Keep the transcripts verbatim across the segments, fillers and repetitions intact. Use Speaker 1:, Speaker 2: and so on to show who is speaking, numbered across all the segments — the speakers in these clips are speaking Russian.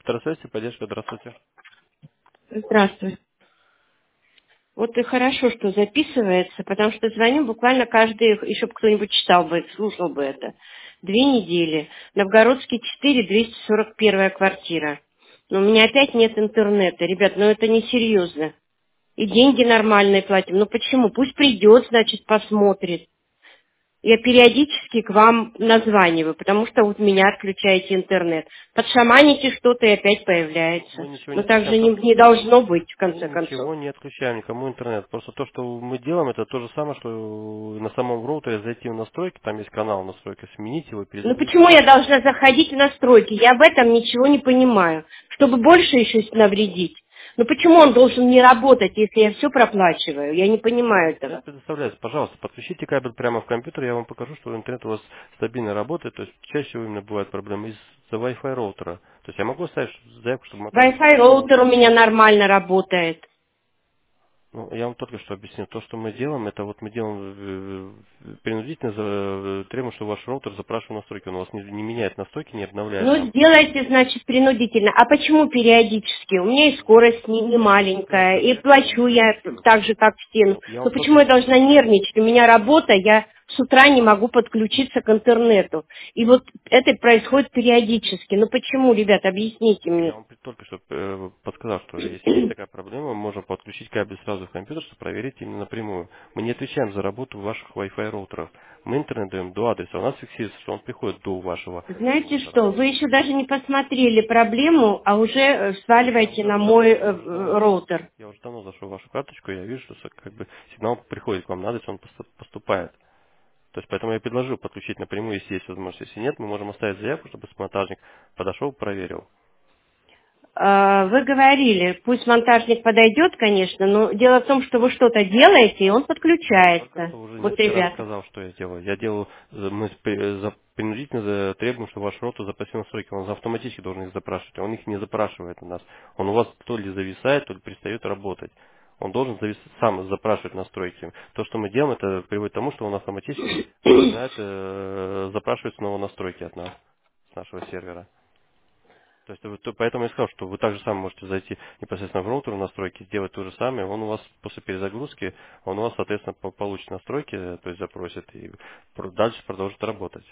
Speaker 1: Здравствуйте, поддержка, здравствуйте.
Speaker 2: Здравствуй. Вот и хорошо, что записывается, потому что звоню буквально каждый, еще бы кто-нибудь читал бы, слушал бы это. Две недели. Новгородский четыре, двести сорок первая квартира. Но у меня опять нет интернета. Ребят, ну это несерьезно. И деньги нормальные платим. Ну почему? Пусть придет, значит, посмотрит. Я периодически к вам названиваю, потому что вот меня отключаете интернет. Подшаманите что-то и опять
Speaker 1: Мы
Speaker 2: появляется.
Speaker 1: ничего не
Speaker 2: Но так
Speaker 1: отключаем,
Speaker 2: же не,
Speaker 1: просто
Speaker 2: не должно быть, в
Speaker 1: мы
Speaker 2: конце концов.
Speaker 1: ничего не отключаем никому интернет. Просто то, что мы делаем, это то же самое, что на самом роутере зайти в настройки, там есть канал настройки, сменить его,
Speaker 2: Ну
Speaker 1: перезагрузить.
Speaker 2: почему я должна заходить в настройки? Я об этом ничего не понимаю. Чтобы больше еще навредить. Ну почему он должен не работать, если я все проплачиваю? Я не понимаю
Speaker 1: Интернет
Speaker 2: этого.
Speaker 1: предоставляется. Пожалуйста, подключите кабель прямо в компьютер, я вам покажу, что интернет у вас стабильно работает. То есть чаще всего именно бывают проблемы из-за Wi-Fi роутера. То есть я могу оставить заявку, чтобы монтажник
Speaker 2: Wi-Fi
Speaker 1: подошел.
Speaker 2: роутер у меня нормально работает.
Speaker 1: Ну, я вам только что объяснил. То, что мы делаем, это вот мы делаем э, принудительно за- э, требуем, что ваш роутер запрашивал настройки. Он у вас не, не меняет настройки, не обновляет
Speaker 2: Ну,
Speaker 1: вам.
Speaker 2: сделайте, значит, принудительно. А почему периодически? У меня и скорость не, не
Speaker 1: Только
Speaker 2: маленькая,
Speaker 1: что
Speaker 2: и
Speaker 1: заявку я вам
Speaker 2: плачу я так же, как все. Ну,
Speaker 1: я
Speaker 2: ну,
Speaker 1: вам только
Speaker 2: почему я должна нервничать? У меня работа, я с утра не могу подключиться к интернету. И вот это происходит периодически. Ну, почему, ребят, объясните
Speaker 1: Я
Speaker 2: мне.
Speaker 1: вам при- только что э, подсказал, что если есть такая проблема, мы можем подключить кабель сразу в компьютер, чтобы проверить именно напрямую. Мы не отвечаем за работу ваших Wi-Fi роутеров. Мы интернет даем до адреса. У нас фиксируется, что он приходит до вашего
Speaker 2: Знаете
Speaker 1: роутера.
Speaker 2: что, вы еще даже не посмотрели проблему, а уже э,
Speaker 1: Я
Speaker 2: сваливаете
Speaker 1: уже
Speaker 2: на
Speaker 1: давно,
Speaker 2: мой э,
Speaker 1: я уже давно,
Speaker 2: э, роутер.
Speaker 1: я уже давно зашел в вашу карточку, и я вижу, что с- как бы сигнал приходит к вам на адрес, он посту- поступает. То есть поэтому я предложил подключить напрямую, если есть возможность. Если нет, мы можем оставить заявку, чтобы монтажник подошел, проверил.
Speaker 2: А, Вы говорили, пусть монтажник подойдет, конечно, но дело в том, что вы что-то делаете, и он
Speaker 1: Я вам только
Speaker 2: подключается.
Speaker 1: что уже
Speaker 2: Вот,
Speaker 1: несколько раз
Speaker 2: ребята.
Speaker 1: сказал, что я делаю. Я делаю, э, мы с- при- за- принудительно за- требуем, что ваш роутер запросил настройки. Он автоматически должен их запрашивать. Он их не запрашивает у нас. Он у вас то ли зависает, то ли перестает работать. Он должен завис- сам запрашивать настройки. То, что мы делаем, это приводит к тому, что он автоматически начинает э, запрашивать снова настройки от нас, с нашего сервера. То есть вы- то- поэтому я сказал, что вы также сами можете зайти непосредственно в роутер настройки, сделать то же самое. Он у вас после перезагрузки, он у вас, соответственно, по- получит настройки, э, то есть запросит и про- дальше продолжит работать.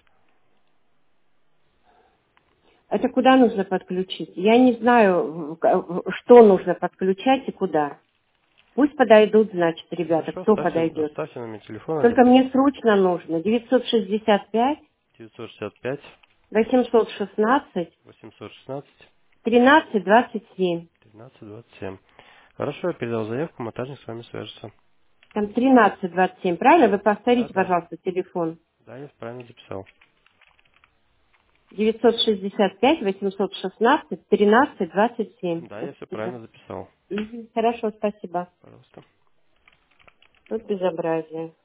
Speaker 2: Это куда нужно подключить? Я не знаю, в- в- что нужно подключать и куда. Пусть подойдут, значит, ребята,
Speaker 1: Хорошо,
Speaker 2: кто
Speaker 1: оставьте,
Speaker 2: подойдет.
Speaker 1: оставьте номер телефона,
Speaker 2: Только
Speaker 1: запишите.
Speaker 2: мне срочно нужно. девятьсот шестьдесят пять,
Speaker 1: девятьсот шестьдесят пять,
Speaker 2: восемьсот шестнадцать,
Speaker 1: восемьсот шестнадцать,
Speaker 2: тринадцать двадцать семь.
Speaker 1: тринадцать двадцать семь. Хорошо, я передал заявку, монтажник с вами свяжется.
Speaker 2: Там тринадцать двадцать семь, правильно? Вы
Speaker 1: Да,
Speaker 2: повторите,
Speaker 1: да.
Speaker 2: пожалуйста, телефон.
Speaker 1: Да, я правильно записал.
Speaker 2: девятьсот шестьдесят пять, восемьсот шестнадцать, тринадцать двадцать семь.
Speaker 1: Да, я все
Speaker 2: Спасибо.
Speaker 1: правильно записал.
Speaker 2: Мгм. Хорошо, спасибо.
Speaker 1: Пожалуйста.
Speaker 2: Вот безобразие.